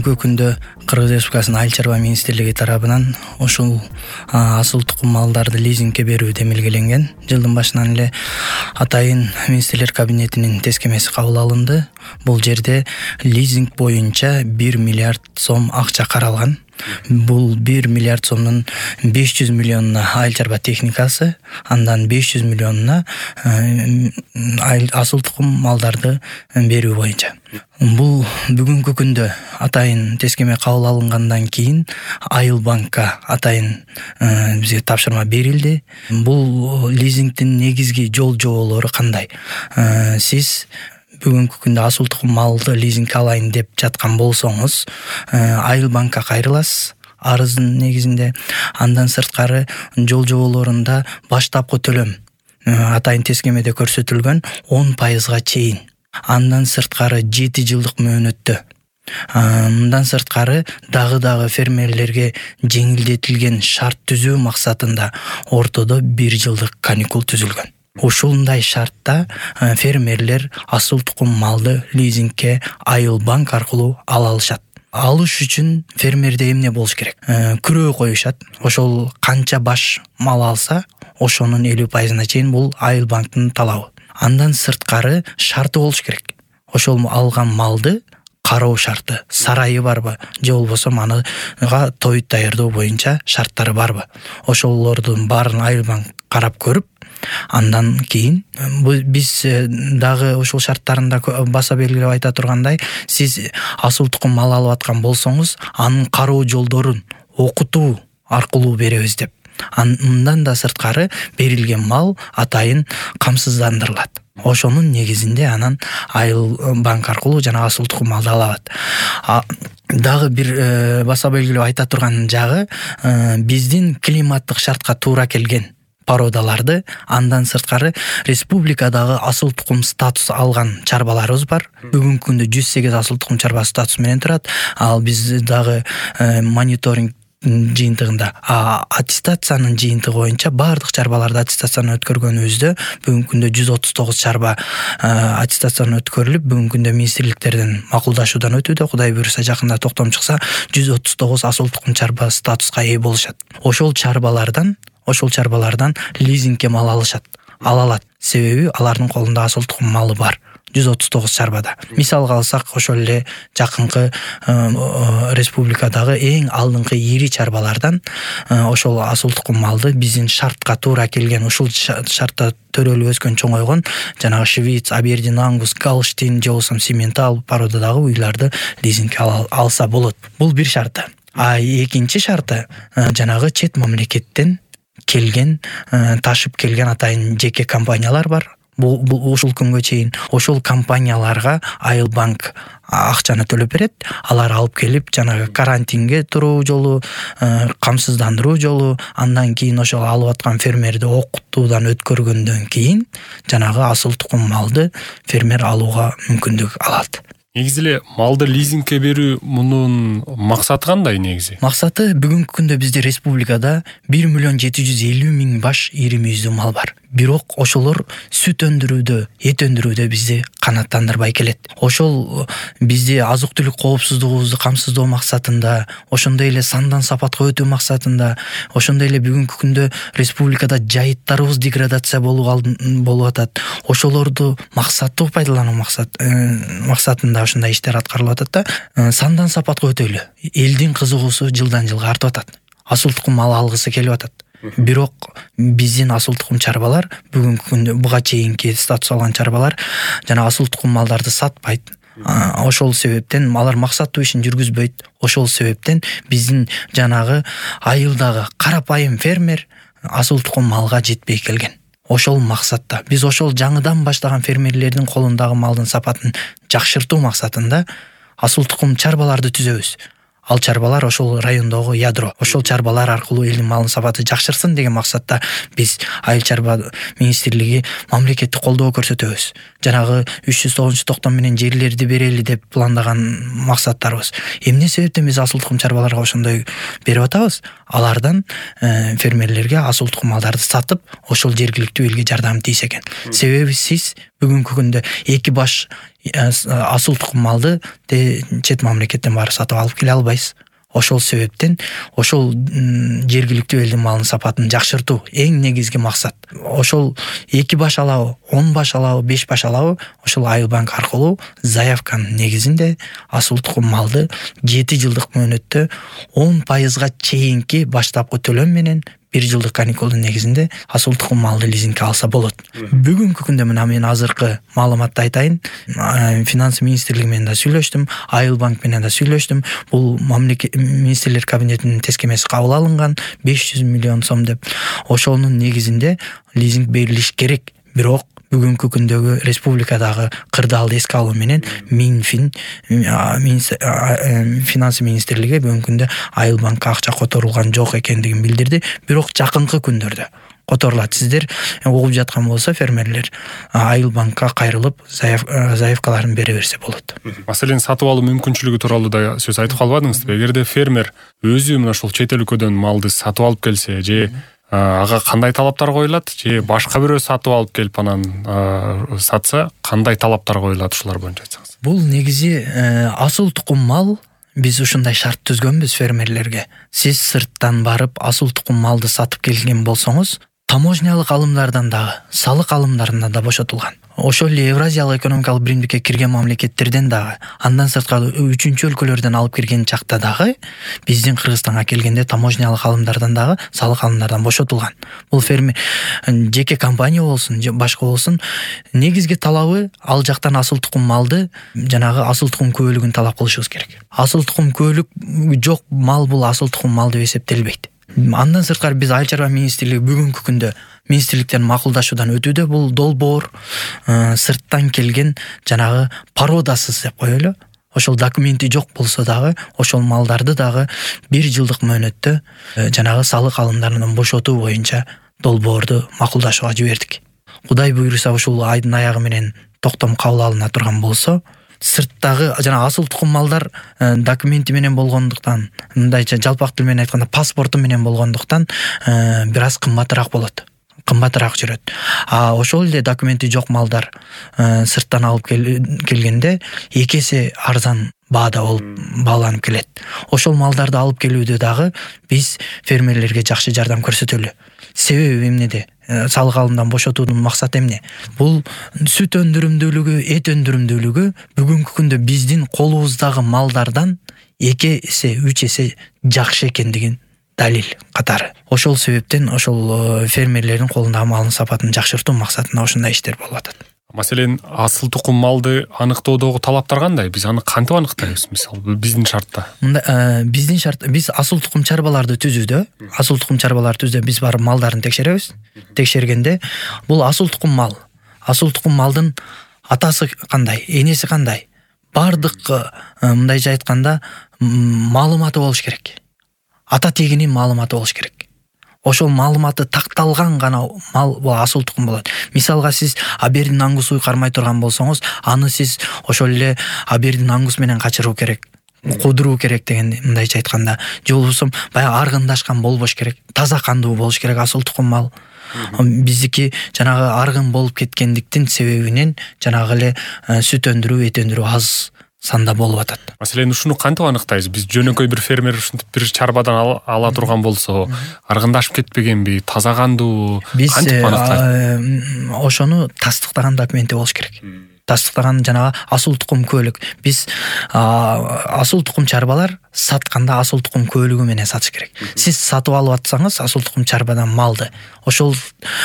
бүгүнкү күндө Кыргыз Республикасынын Айыл чарба министрлиги тарабынан ушул асыл тукум малдарды лизингге берүү демилгеленген. Жылдын башынан эле атайын министрлер кабинетинин тескемеси кабыл алынды. Бул жерде лизинг боюнча 1 миллиард сом акча каралган. Бул 1 миллиард сомдун 500 миллионуна айыл чарба техникасы, андан 500 миллионуна асыл тукум малдарды берүү боюнча. Бул бүгүнкү күндө атайын тескеме кабыл алынгандан кийин Айыл банкка атайын бизге тапшырма берилди. Бул лизингдин негизги жол жоболору кандай? Сиз бүгүнкү күндө асыл тукум малды лизингге алайын деп жаткан болсоңуз, Айыл банкка кайрыласыз арыздын негизинде. Андан сырткары жол жоболорунда баштапкы төлөм атайын тескемеде көрсөтүлгөн 10%га чейин. Андан сырткары 7 жылдык мөөнөттө. Мындан сырткары дагы фермерлерге жеңилдетилген шарт түзүү максатында ортодо 1 жылдык каникул түзүлгөн. Ушундай шартта фермерлер асыл тукум малды лизингге Айыл банк аркылуу ала алышат. Алыш үчүн фермерде эмне болуш керек? Күрөө коюшат. Ошол канча баш мал алса, ошонун 50%-на чейин бул Айыл банктын талабы. Андан сырткары шарты болуш керек. Ошол алган малды кароо шарты, сарайы барбы, же болбосо маныга той даярдоо боюнча шарттары барбы? Ошолордун баарын Айыл банк карап көрүп, андан кийин биз дагы ошол шарттарында баса белгилеп айта тургандай, сиз асыл тукум мал алып аткан болсоңуз, анын кароо жолдорун окутуу аркылуу беребиз деп. Андан да сырткары берилген мал атайын камсыздандырылат. Ошонун негизинде анан Айыл банк аркылуу жана асыл тукум малды алат. Дагы бир баса белгилеп айта турган жагы, биздин климаттык шартка туура келген породаларды, андан сырткары республикадагы асыл тукум статус алган чарбаларыбыз бар. Бүгүнкү күндө 108 асыл тукум чарба статусу менен турат. Ал биз дагы мониторинг жыйынтыгында аттестациянын жыйынтыгы боюнча бардык чарбаларды аттестацияны өткөргөнүбүздө бүгүнкү күндө 139 чарба аттестацияны өткөрүлүп, бүгүнкү күндө министрликтерден макулдашуудан өтүүдө. Кудай буйруса жакында токтом чыкса 139 асыл тукум чарба статуска ээ болушат. Ошол чарбалардан лизингге мал ала алат. Себеби алардын колунда асыл тукум малы бар. 139 чарбада. Мисалга алсак, ошол эле жакынкы республикадагы эң алдыңкы ири чарбалардан ошол асыл тукум малды биздин шартка туура келген, ушул шартта төрөлүп өскөн, чоңойгон жанагы Швиц, Абердин, Ангус, Галштин, же болбосо Симментал породадагы уйларды лизингге алса болот. Бул бир шарты. Экинчи шарты жанагы чет мамлекеттен келген, ташып келген атайын жеке компаниялар бар. Бул ушул күнгө чейин ошол компанияларга Айыл банк акчаны төлөп берет. Алар алып келип жанагы карантинге туруу жолу, камсыздандыруу жолу, андан кийин ошол алып аткан фермерди окутуудан өткөргөндөн кийин жанагы асыл тукум малды фермер алууга мүмкүндүк алат. Негизи эле малды лизингге берүү мунун максаты кандай негизи? Максаты бүгүнкү күндө бизде республикада 1,750,000 баш ири мүйүздүү мал бар. Бирок ошолор сүт өндүрүүдө, эт өндүрүүдө бизди канааттандырбай келет. Ошол бизди азык-түлүк коопсуздугубузду камсыздоо максатында, ошондой эле сандан сапатка өтүү максатында, ошондой эле бүгүнкү күндө республикада жайыттарыбыз деградация болуп атат. Ошолорду максаттуу пайдалануу максатында ошондой иштер аткарылып атат да, сандан сапатка өтөлү. Элдин кызыгуусу жылдан жылга артып атат. Асыл тукум мал алгысы келип атат. Бирок биздин асыл тукум чарбалар бүгүнкү күндө буга чейинки статус алган чарбалар жана асыл тукум малдарды сатпайт. Ошол себептен алар максаттуу ишин жүргүзбөйт. Ошол себептен биздин жанагы айылдагы карапайым фермер асыл тукум малга жетпей келген. Ошол максатта биз ошол жаңыдан баштаган фермерлердин колундагы малдын сапатын жакшыртуу максатында асыл тукум чарбаларды түзөбүз. Ал чарбалар ошол райондогу ядро. Ошол чарбалар аркылуу элдин малынын сапаты жакшырсын деген максатта биз Айыл чарба министрлиги мамлекеттик колдоо көрсөтөбүз. Жанагы 309-токтом менен жерлерди берели деп пландаган максаттарыбыз. Эмне себептен биз асыл тукум чарбаларга ошондой берип атабыз? алардан фермерлерге асыл тукум малдарды сатып, ошол жергиликтүү элге жардам тийсе экен. Себеби сиз бүгүнкү күндө 2 баш асыл тукум малды чет мамлекеттен барып сатып алып келе албайсыз. Ошол себептен ошол жергиликтүү элдин малынын сапатын жакшыртуу эң негизги максат. Ошол 2 баш алабы, 10 баш алабы, 5 баш алабы, ошол Айыл банк аркылуу заявканын негизинде асыл тукум малды 7 жылдык мөөнөттө 10% чейинки баштапкы төлөм менен 1 жылдык каникулдун негизинде асыл тукум малды лизингге алса болот. Бүгүнкү күндө мына мен азыркы маалыматты айтайын. Финанс министрлиги менен да сүйлөштүм, Айыл банк менен да сүйлөштүм. Бул министрлер кабинетинин тескемеси кабыл алынган 500 миллион сом деп. Ошонун негизинде лизинг берилиш керек. Бирок бүгүнкү күндөгү республикадагы кырдаалды эске алуу менен Минфин финанс министрлиги бүгүнкү күндө Айыл банкка акча которулган жок экендигин билдирди. Бирок жакынкы күндөрдө которулат. Сиздер угуп жаткан болсо фермерлер Айыл банкка кайрылып заявкаларын бере берсе болот. Маселен, сатып алуу мүмкүнчүлүгү тууралуу да сөз айтып калбадыңызбы? Эгерде фермер өзү мына ушул чет өлкөдөн малды сатып алып келсе, же ага кандай талаптар коюлат, же башка бирөө сатып алып келип анан сатса кандай талаптар коюлат, ушулар боюнча айтсаңыз? Бул негизи асыл тукум мал. Биз ушундай шарт түзгөнбүз фермерлерге. Сиз сырттан барып асыл тукум малды сатып келген болсоңуз, таможнялык алымдардан дагы, салык алымдарынан да бошотулган. Ошол эле Евразиялык экономикалык биримдикке кирген мамлекеттерден дагы, андан сырткары үчүнчү өлкөлөрдөн алып кирген чакта дагы биздин Кыргызстанга келгенде таможнялык алымдардан дагы, салык алымдардан бошотулган. Бул фермер жеке компания болсун, же башка болсун, негизги талабы ал жактан асыл тукум малды, жанагы асыл тукум көөлүгүн талап кылышыбыз керек. Асыл тукум көөлүк жок мал бул асыл тукум мал деп эсептелбейт. Андан сырткары биз Айыл чарба министрлиги бүгүнкү күндө министрликтен макулдашуудан өтүүдө. Бул долбоор сырттан келген жанагы породасыз деп коелу. Ошол документи жок болсо дагы ошол малдарды дагы 1 жылдык мөөнөттө жанагы салык алымдарынан бошотуу боюнча долбоорду макулдашууга жибердик. Кудай буйруса ушул айдын аягы менен токтом кабыл алына турган болсо, сырттагы жана асыл тукум малдар документи менен болгондуктан, мындайча жалпак тил менен айтканда паспорту менен болгондуктан бир аз кымбатыраак болот. Кымбатыраак жүрөт. Ошол эле документи жок малдар сырттан алып келгенде 2 эсе арзан баада болуп бааланып келет. Ошол малдарды алып келүүдө дагы биз фермерлерге жакшы жардам көрсөтөлү. Себеби эмнеде? Салык алымдан бошотуунун максаты эмне? Бул сүт өндүрүмдүүлүгү, эт өндүрүмдүүлүгү бүгүнкү күндө биздин колубуздагы малдардан 2 эсе, 3 эсе жакшы экендигин далил катары. Ошол себептен ошол фермерлердин колундагы малдын сапатын жакшыртуу максатында ушундай иштер болуп атат. Маселен, асыл тукум малды аныктоодогу талаптар кандай? Биз аны кантип аныктайбыз, мисалы, биздин шартта? Биздин шарт, биз асыл тукум чарбаларды түзүүдө, биз барып малдарын текшеребиз. Текшергенде бул асыл тукум мал. Асыл тукум малдын атасы кандай, энеси кандай? Бардык мындайча айтканда маалыматы болуш керек. Ата тегинин маалыматы болуш керек. Ошол маалыматы такталган гана мал бул асыл тукум болот. Мисалга сиз Абердин аңгусу кармай турган болсоңуз, аны сиз ошол эле Абердин аңгус менен качыруу керек, кудуруу керек деген мындайча айтканда. Же болбосо баягы аргындашкан болбош керек, таза кандуу болуш керек асыл тукум мал. Биздики жанагы аргын болуп кеткендиктин себебинен жанагы эле сүт өндүрүү, эт өндүрүү аз санда болуп атат. Маселен, ушуну кантип аныктайбыз? Биз жөнөкөй бир фермер ушинтип бир чарбадан ала турган болсо, аргындашып кетпегенби, таза кандуу, кантип аныктайбыз? Ошону тастыктаган документи болуш керек. Тастыктаган жанагы асыл тукум көөлүк. Биз асыл тукум чарбалар сатканда асыл тукум көөлүгү менен сатыш керек. Сиз сатып алып атсаңыз асыл тукум чарбадан малды, ошол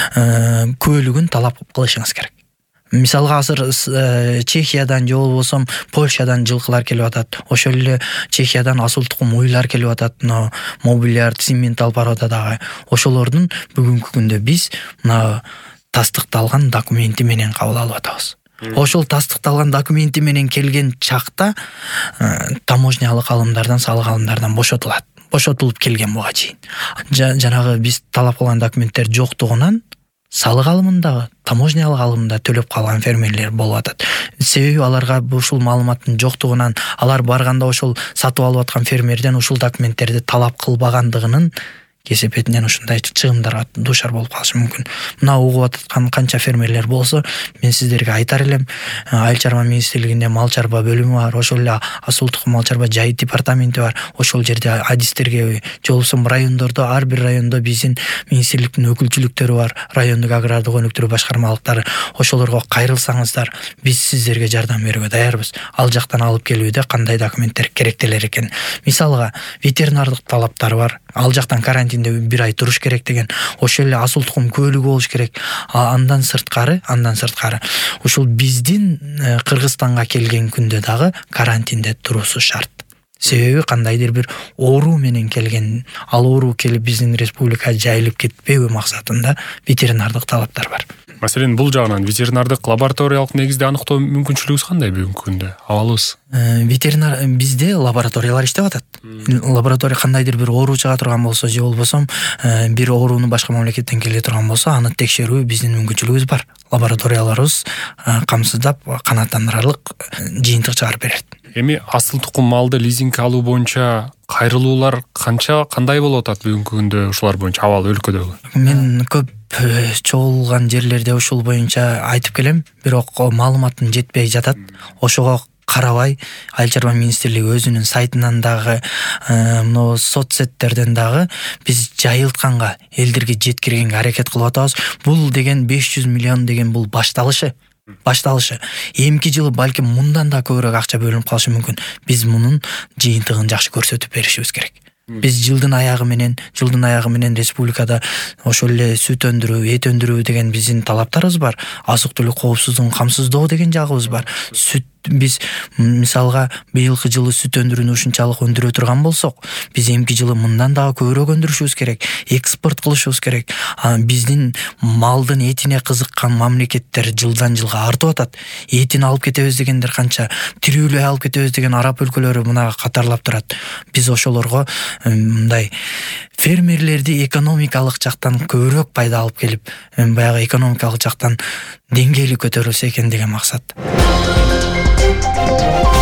көөлүгүн талап кылышыңыз керек. Мисалга азыр Чехиядан же болбосо Польшадан жылкылар келип атат. Ошол эле Чехиядан асыл тукум уйлар келип атат. Мобилярд, цемент алып барып атат дагы. Ошолордун бүгүнкү күндө биз мына тастыкталган документи менен кабыл алып атабыз. Ошол тастыкталган документи менен келген чакта таможнялык алымдардан, салык алымдардан бошотулат. Бошотулуп келген буга чейин. Жанагы биз талап кылган документтер жоктугунан салык алымында, таможнялык алымында төлөп калган фермерлер болуп атат. Себеби аларга ушул маалыматтын жоктугунан алар барганда ошол сатып алып аткан фермерден ушул документтерди талап кылбагандыгынын кесепетинен ушундай чыгымдарга дуушар болуп калышы мүмкүн. Мына угуп аткан канча фермерлер болсо, мен сиздерге айтар элем, Айыл чарба министрлигинде мал чарба бөлүмү бар, ошол эле Асыл тукум мал чарба жайыт департаменти бар. Ошол жерде адистерге, же болбосо райондордо, ар бир райондо биздин министрликтин өкүлчүлүктөрү бар, райондук агрардык өнүктүрүү башкармалыктары. Ошолорго кайрылсаңыздар, биз сиздерге жардам берүүгө даярбыз. Ал жактан алып келүүдө кандай документтер керектелер экен. Мисалга, ветеринардык талаптар бар. Ал жактан карантинде 1 ай туруш керек деген. Ошол эле Асыл тукум көөлүгү болуш керек. Андан сырткары ушул биздин Кыргызстанга келген күндө дагы карантинде туруусу шарт. Себеби кандайдыр бир оору менен келген, ал оору келип биздин республикага жайылып кетпөө максатында ветеринардык талаптар бар. Маселен, бул жагынан ветеринардык лабораториялык негизде аныктоо мүмкүнчүлүгүбүз кандай бүгүнкү күндө? Абалыбыз? Ветеринар бизде лабораториялар иштеп атат. Лаборатория кандайдыр бир оору чыга турган болсо, же болбосо бир ооруну башка мамлекеттен келе турган болсо, аны текшерүү биздин мүмкүнчүлүгүбүз бар. Лабораторияларыбыз камсыздап, канааттандырарлык жыйынтык чыгарып берет. Эми асыл тукум малды лизингге алуу боюнча кайрылуулар кандай болуп атат бүгүнкү күндө ушулар боюнча абал өлкөдөгү? Мен көп чогулган жерлерде ушул боюнча айтып келем, бирок маалыматым жетпей жатат. Ошого карабай, Айыл чарба министрлиги өзүнүн сайтынан дагы, мына соцсеттерден дагы биз жайылтканга, элдерге жеткиргенге аракет кылып атабыз. Бул деген 500 миллион деген бул башталышы. Эмки жылы балким мындан да көбүрөөк акча бөлүнүп калышы мүмкүн. Биз мунун жыйынтыгын жакшы көрсөтүп беришибиз керек. Биз жылдын аягы менен республикада ошол эле сүт өндүрүү, эт өндүрүү деген биздин талаптарыбыз бар. Азык түлүк коопсуздугун камсыздоо деген жагыбыз бар. Биз мисалга быйылкы жылы сүт өндүрүүнү ушунчалык өндүрө турган болсок, биз эмки жылы мындан дагы көбүрөөк өндүрүшүбүз керек, экспорт кылышыбыз керек. Биздин малдын этине кызыккан мамлекеттер жылдан жылга артып атат. Этин алып кетебиз дегендер канча, тирүүлөй алып кетебиз деген араб өлкөлөрү мына катарлап турат. Биз ошолорго мындай фермерлерди экономикалык жактан көбүрөөк пайда алып келип, баягы экономикалык жактан деңгээли көтөрүлсө экен деген максат.